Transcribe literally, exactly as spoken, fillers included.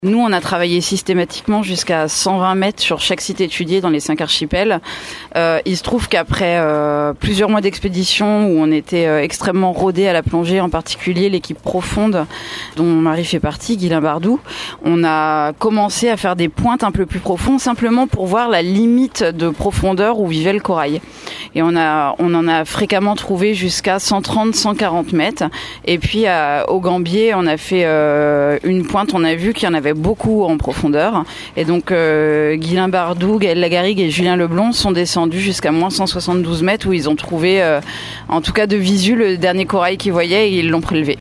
Nous, on a travaillé systématiquement jusqu'à cent vingt mètres sur chaque site étudié dans les cinq archipels. Euh, il se trouve qu'après euh, plusieurs mois d'expédition où on était euh, extrêmement rodés à la plongée, en particulier l'équipe profonde dont mon mari fait partie, Guylain Bardou, on a commencé à faire des pointes un peu plus profondes simplement pour voir la limite de profondeur où vivait le corail. Et on a, on en a fréquemment trouvé jusqu'à cent trente, cent quarante mètres. Et puis à, au Gambier, on a fait euh, une pointe, on a vu qu'il y en avait beaucoup en profondeur. Et donc euh, Guylain Bardou, Gaël Lagarrigue et Julien Leblond sont descendus jusqu'à moins cent soixante-douze mètres où ils ont trouvé, euh, en tout cas de visu, le dernier corail qu'ils voyaient et ils l'ont prélevé.